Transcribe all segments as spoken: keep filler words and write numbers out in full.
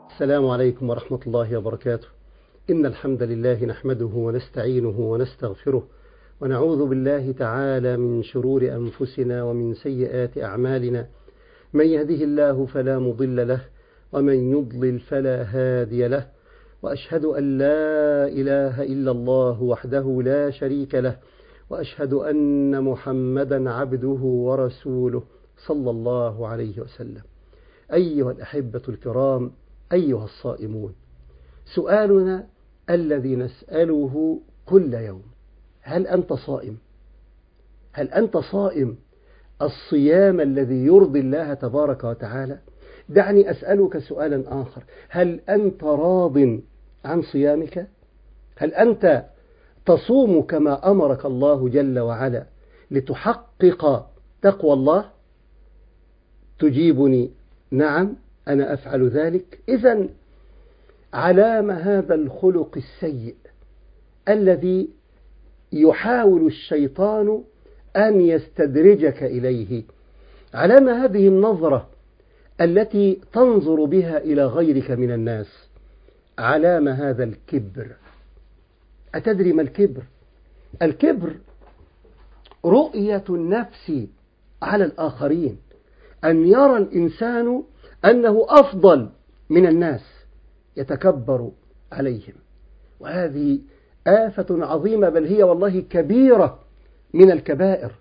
السلام عليكم ورحمة الله وبركاته. إن الحمد لله نحمده ونستعينه ونستغفره ونعوذ بالله تعالى من شرور أنفسنا ومن سيئات أعمالنا. من يهده الله فلا مضل له ومن يضلل فلا هادي له، وأشهد أن لا إله إلا الله وحده لا شريك له، وأشهد أن محمدا عبده ورسوله صلى الله عليه وسلم. أيها الأحبة الكرام، أيها الصائمون، سؤالنا الذي نسأله كل يوم: هل أنت صائم؟ هل أنت صائم الصيام الذي يرضي الله تبارك وتعالى؟ دعني أسألك سؤالا آخر: هل أنت راض عن صيامك؟ هل أنت تصوم كما أمرك الله جل وعلا لتحقق تقوى الله؟ تجيبني: نعم، أنا أفعل ذلك. إذن علام هذا الخلق السيء الذي يحاول الشيطان أن يستدرجك إليه، علام هذه النظرة التي تنظر بها إلى غيرك من الناس، علام هذا الكبر. أتدري ما الكبر؟ الكبر رؤية النفس على الآخرين، أن يرى الإنسان أنه أفضل من الناس، يتكبر عليهم. وهذه آفة عظيمة، بل هي والله كبيرة من الكبائر،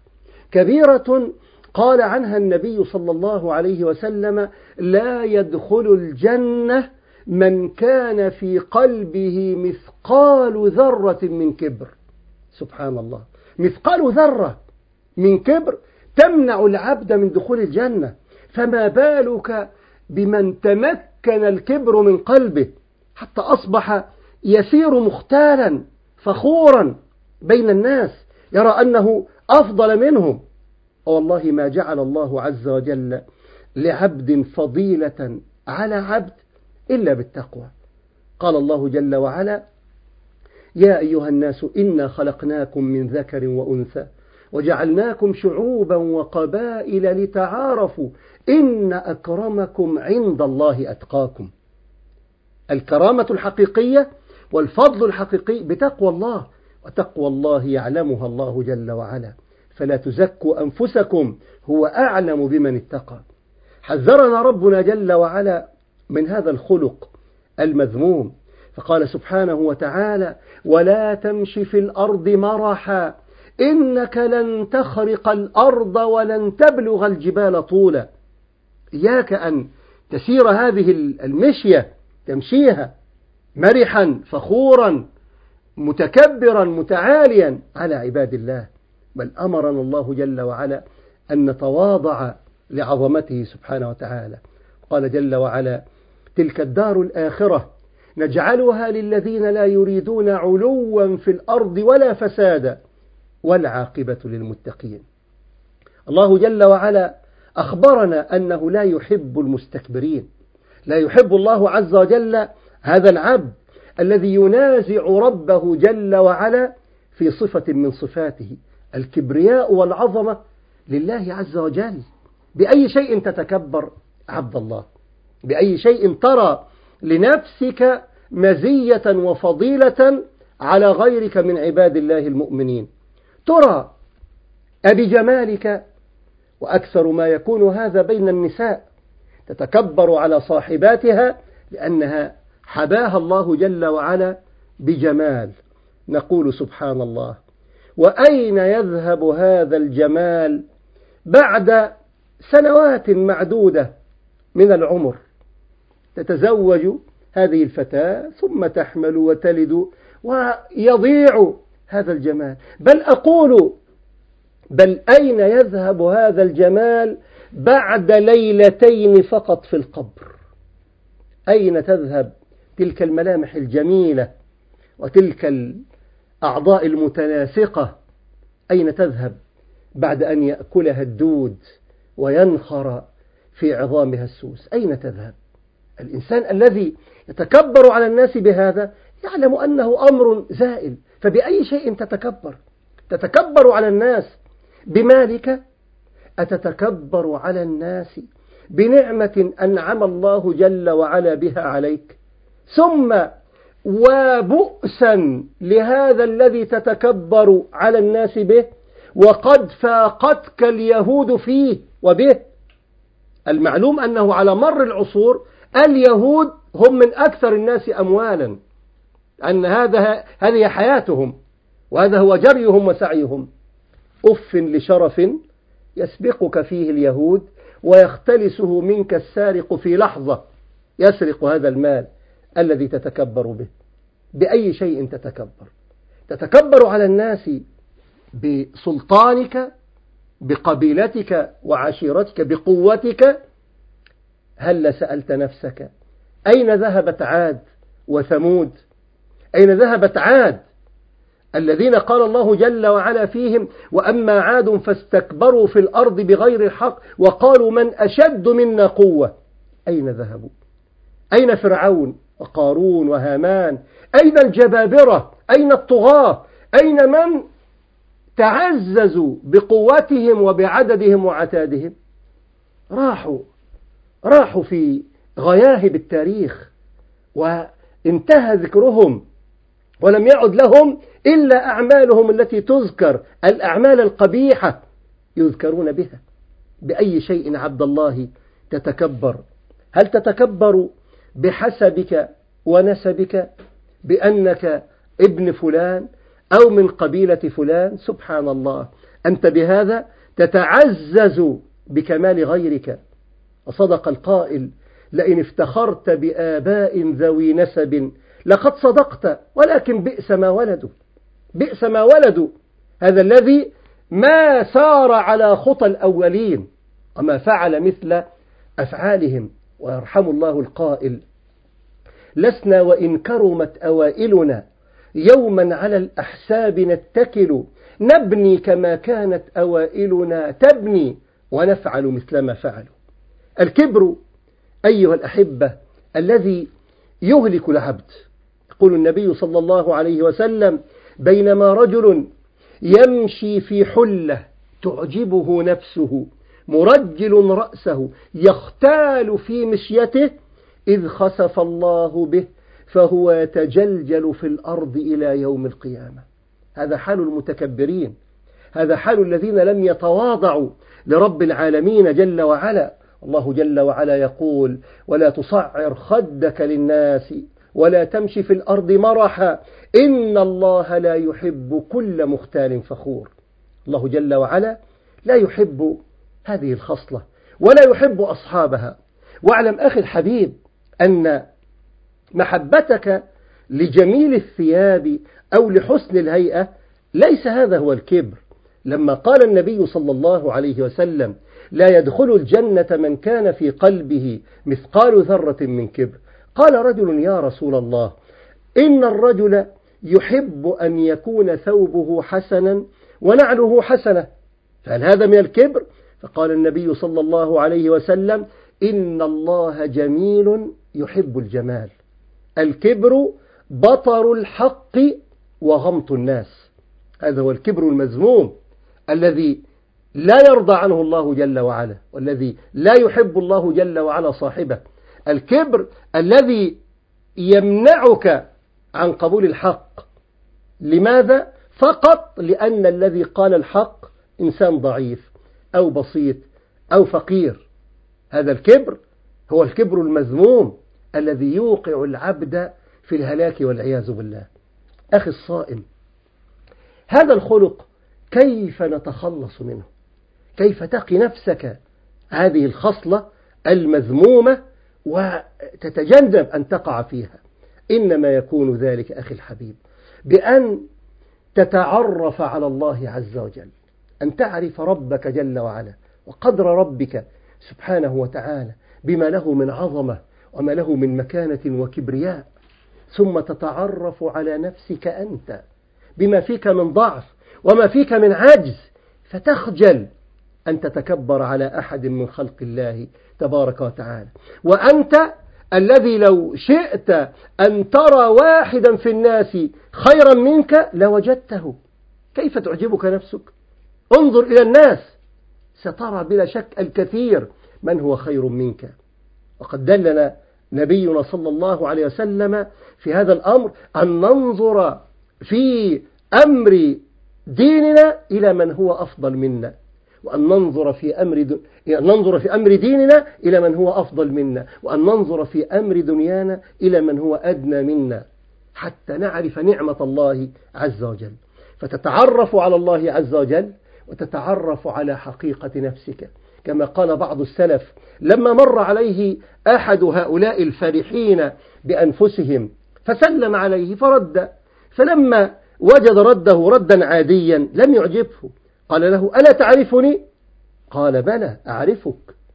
كبيرة قال عنها النبي صلى الله عليه وسلم: لا يدخل الجنة من كان في قلبه مثقال ذرة من كبر. سبحان الله، مثقال ذرة من كبر تمنع العبد من دخول الجنة، فما بالك بمن تمكن الكبر من قلبه حتى أصبح يسير مختالا فخورا بين الناس، يرى أنه أفضل منهم. والله ما جعل الله عز وجل لعبد فضيلة على عبد إلا بالتقوى. قال الله جل وعلا: يا أيها الناس إنا خلقناكم من ذكر وأنثى وجعلناكم شعوبا وقبائل لتعارفوا إن أكرمكم عند الله أتقاكم. الكرامة الحقيقية والفضل الحقيقي بتقوى الله، وتقوى الله يعلمها الله جل وعلا، فلا تزكوا أنفسكم، هو أعلم بمن اتقى. حذرنا ربنا جل وعلا من هذا الخلق المذموم، فقال سبحانه وتعالى: ولا تمش في الأرض مرحا إنك لن تخرق الأرض ولن تبلغ الجبال طولا. إياك أن تسير هذه المشية، تمشيها مرحا فخورا متكبرا متعاليا على عباد الله، بل أمرنا الله جل وعلا أن نتواضع لعظمته سبحانه وتعالى. قال جل وعلا: تلك الدار الآخرة نجعلها للذين لا يريدون علوا في الأرض ولا فسادا والعاقبة للمتقين. الله جل وعلا أخبرنا أنه لا يحب المستكبرين، لا يحب الله عز وجل هذا العبد الذي ينازع ربه جل وعلا في صفة من صفاته. الكبرياء والعظمة لله عز وجل. بأي شيء تتكبر عبد الله؟ بأي شيء ترى لنفسك مزية وفضيلة على غيرك من عباد الله المؤمنين؟ ترى أبجمالك، وأكثر ما يكون هذا بين النساء، تتكبر على صاحباتها لأنها حباها الله جل وعلا بجمال. نقول سبحان الله، وأين يذهب هذا الجمال بعد سنوات معدودة من العمر؟ تتزوج هذه الفتاة ثم تحمل وتلد ويضيع هذا الجمال. بل أقول بل أين يذهب هذا الجمال بعد ليلتين فقط في القبر؟ أين تذهب تلك الملامح الجميلة وتلك الأعضاء المتناسقة؟ أين تذهب بعد أن يأكلها الدود وينخر في عظامها السوس؟ أين تذهب؟ الإنسان الذي يتكبر على الناس بهذا يعلم أنه أمر زائل، فبأي شيء تتكبر؟ تتكبر على الناس بمالك؟ أتتكبر على الناس بنعمة أنعم الله جل وعلا بها عليك، ثم وبؤسا لهذا الذي تتكبر على الناس به، وقد فاقتك اليهود فيه وبه. المعلوم أنه على مر العصور اليهود هم من أكثر الناس أموالا، أن هذا هذه حياتهم وهذا هو جريهم وسعيهم. أف لشرف يسبقك فيه اليهود ويختلسه منك السارق في لحظة، يسرق هذا المال الذي تتكبر به. بأي شيء تتكبر؟ تتكبر على الناس بسلطانك، بقبيلتك وعشيرتك، بقوتك. هل سألت نفسك أين ذهبت عاد وثمود؟ أين ذهبت عاد الذين قال الله جل وعلا فيهم: وأما عاد فاستكبروا في الأرض بغير الحق وقالوا من أشد منا قوة. أين ذهبوا؟ أين فرعون وقارون وهامان؟ أين الجبابرة؟ أين الطغاة؟ أين من تعززوا بقوتهم وبعددهم وعتادهم؟ راحوا راحوا في غياهب التاريخ وانتهى ذكرهم، ولم يعد لهم إلا أعمالهم التي تذكر، الأعمال القبيحة يذكرون بها. بأي شيء عبد الله تتكبر؟ هل تتكبر بحسبك ونسبك، بأنك ابن فلان أو من قبيلة فلان؟ سبحان الله، أنت بهذا تتعزز بكمال غيرك. وصدق القائل: لئن افتخرت بآباء ذوي نسب لقد صدقت، ولكن بئس ما ولدوا، بئس ما ولدوا. هذا الذي ما سار على خطى الأولين وما فعل مثل أفعالهم. ويرحم الله القائل: لسنا وإن كرمت أوائلنا يوما على الأحساب نتكل، نبني كما كانت أوائلنا تبني ونفعل مثل ما فعلوا. الكبر أيها الأحبة الذي يهلك العبد. يقول النبي صلى الله عليه وسلم: بينما رجل يمشي في حلة تعجبه نفسه مرجل رأسه يختال في مشيته إذ خسف الله به فهو يتجلجل في الأرض إلى يوم القيامة. هذا حال المتكبرين، هذا حال الذين لم يتواضعوا لرب العالمين جل وعلا. الله جل وعلا يقول: ولا تصعر خدك للناس ولا تمشي في الأرض مرحا إن الله لا يحب كل مختال فخور. الله جل وعلا لا يحب هذه الخصلة ولا يحب أصحابها. واعلم أخي الحبيب أن محبتك لجميل الثياب أو لحسن الهيئة ليس هذا هو الكبر. لما قال النبي صلى الله عليه وسلم: لا يدخل الجنة من كان في قلبه مثقال ذرة من كبر، قال رجل: يا رسول الله، إن الرجل يحب أن يكون ثوبه حسنا ونعله حسنة، فهل هذا من الكبر؟ فقال النبي صلى الله عليه وسلم: إن الله جميل يحب الجمال. الكبر بطر الحق وغمط الناس. هذا هو الكبر المذموم الذي لا يرضى عنه الله جل وعلا، والذي لا يحب الله جل وعلا صاحبه. الكبر الذي يمنعك عن قبول الحق. لماذا؟ فقط لأن الذي قال الحق إنسان ضعيف أو بسيط أو فقير. هذا الكبر هو الكبر المذموم الذي يوقع العبد في الهلاك والعياذ بالله. أخي الصائم، هذا الخلق كيف نتخلص منه؟ كيف تقي نفسك هذه الخصلة المذمومة وتتجنب أن تقع فيها؟ إنما يكون ذلك أخي الحبيب بأن تتعرف على الله عز وجل، أن تعرف ربك جل وعلا وقدر ربك سبحانه وتعالى بما له من عظمة وما له من مكانة وكبرياء، ثم تتعرف على نفسك أنت بما فيك من ضعف وما فيك من عجز، فتخجل أن تتكبر على أحد من خلق الله تبارك وتعالى. وأنت الذي لو شئت أن ترى واحدا في الناس خيرا منك لوجدته. كيف تعجبك نفسك؟ انظر إلى الناس سترى بلا شك الكثير من هو خير منك. وقد دلنا نبينا صلى الله عليه وسلم في هذا الأمر أن ننظر في أمر ديننا إلى من هو أفضل منا، وأن ننظر في أمر د... ننظر في أمر ديننا إلى من هو أفضل منا، وأن ننظر في أمر دنيانا إلى من هو أدنى منا، حتى نعرف نعمة الله عز وجل، فتتعرف على الله عز وجل وتتعرف على حقيقة نفسك. كما قال بعض السلف لما مر عليه أحد هؤلاء الفرحين بأنفسهم فسلم عليه فرد، فلما وجد رده ردا عاديا لم يعجبه، قال له: ألا تعرفني؟ قال: بلى أعرفك،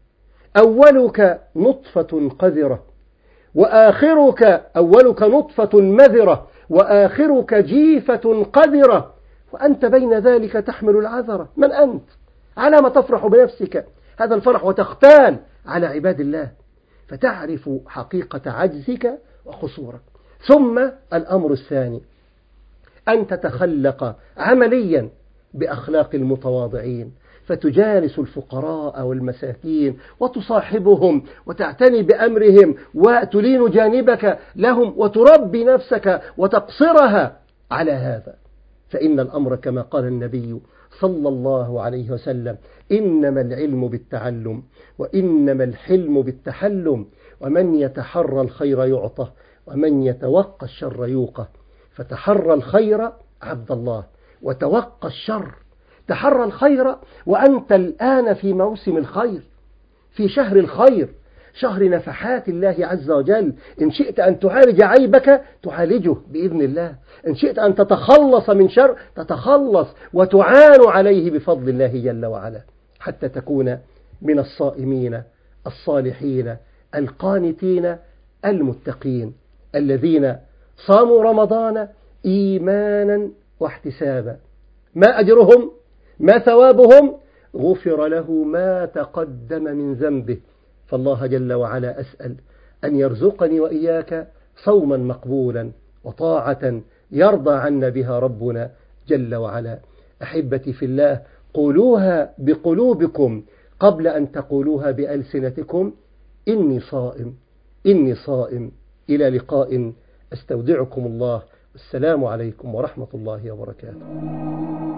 أولك نطفة قذرة وآخرك أولك نطفة مذرة وآخرك جيفة قذرة، وأنت بين ذلك تحمل العذرة. من أنت؟ على ما تفرح بنفسك هذا الفرح وتختال على عباد الله، فتعرف حقيقة عجزك وخسورك. ثم الأمر الثاني أن تتخلق عمليا بأخلاق المتواضعين، فتجالس الفقراء والمساكين وتصاحبهم وتعتني بأمرهم وتلين جانبك لهم وتربي نفسك وتقصرها على هذا. فإن الأمر كما قال النبي صلى الله عليه وسلم: إنما العلم بالتعلم وإنما الحلم بالتحلم، ومن يتحرى الخير يعطى ومن يتوقى الشر يوقى. فتحرى الخير عبد الله وتوقى الشر. تحرى الخير وأنت الآن في موسم الخير، في شهر الخير، شهر نفحات الله عز وجل. إن شئت أن تعالج عيبك تعالجه بإذن الله، إن شئت أن تتخلص من شر تتخلص وتعان عليه بفضل الله جل وعلا، حتى تكون من الصائمين الصالحين القانتين المتقين الذين صاموا رمضان إيمانا واحتسابا. ما أجرهم؟ ما ثوابهم؟ غفر له ما تقدم من ذنبه. فالله جل وعلا أسأل أن يرزقني وإياك صوما مقبولا وطاعة يرضى عنا بها ربنا جل وعلا. أحبتي في الله، قولوها بقلوبكم قبل أن تقولوها بألسنتكم: إني صائم، إني صائم. إلى لقاء، أستودعكم الله، والسلام عليكم ورحمة الله وبركاته.